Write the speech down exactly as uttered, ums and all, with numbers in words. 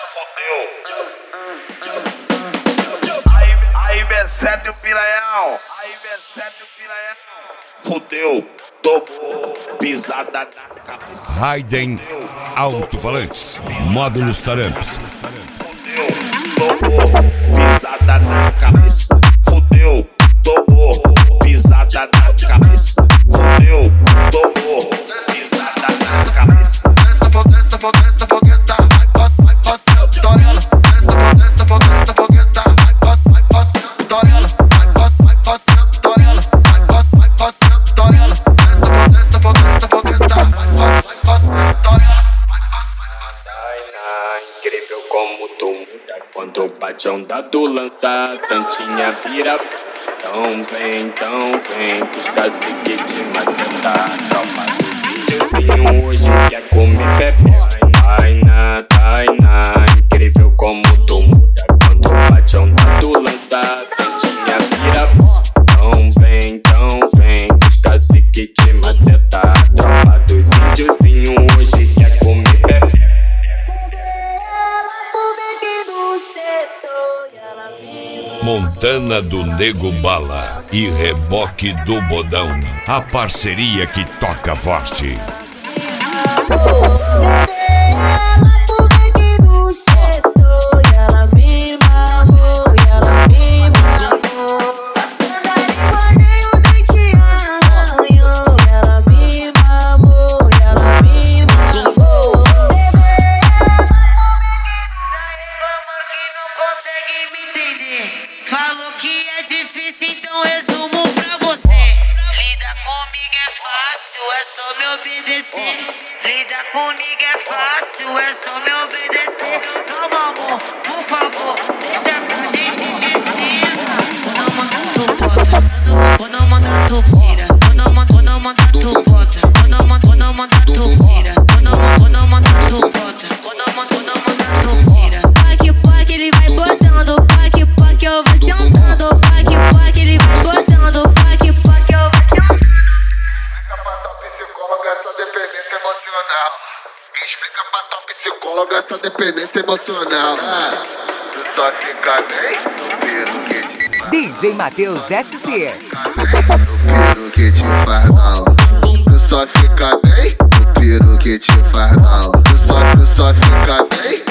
Aí vem sete o piranhão. Aí vem sete o piranhão. Fudeu, tomou, pisada na cabeça. Raiden Alto-Falantes, módulos Taramps. Fudeu, tomou, pisada na cabeça. Fudeu, tomou, pisada na cabeça. Fudeu, tomou, pisada na cabeça. Fogueta, fogueta, fogueta, vai passa, vai passa, torela. Fogueta, fogueta, fogueta, vai passa, vai passa, torela. Vai passa, vai passa, torela. Vai passa, vai passa, torela. Fogueta, fogueta, fogueta, vai passa, vai passa, torela. Vai passa, vai passa. Incrível como tu muda quando bate onda do lança, santinha vira. Então vem, então vem, os caciques de maceta. Tropa dos índiozinho hoje quer comer pepe. Tainá, Tainá, incrível como tu muda quando bate onda do lança, santinha vira. Então vem, então vem, os caciques de maceta. Tropa dos índiozinho hoje quer comer pepe. Montana do Nego Bala e Reboque do Bodão, a parceria que toca forte. Falou que é difícil, então resumo pra você. Lidar comigo é fácil, é só me obedecer. Lidar comigo é fácil, é só me obedecer. Calma, amor, por favor, deixa que a gente te ensina. Quando eu mandar tu bota, quando eu mandar tu tira. Quando eu mandar, quando eu mandar tu bota, quando eu mandar, quando eu mandar tu tira. Quando eu mandar, quando eu mandar tu bota, quando eu mandar, quando eu mandar tu tira. Paque, paque, ele vai botando, paque, paque, eu vou sentando, paque, paque, ele vai botando, paque, paque, eu vou sentando. Explica pra tua psicóloga essa dependência emocional. Explica pra tua psicóloga essa dependência emocional. Ah, tu só fica bem no piro que te faz. D J Matheus S C. No piro que te faz mal. Tu só fica bem no piro que te faz mal. Tu só, tu só fica bem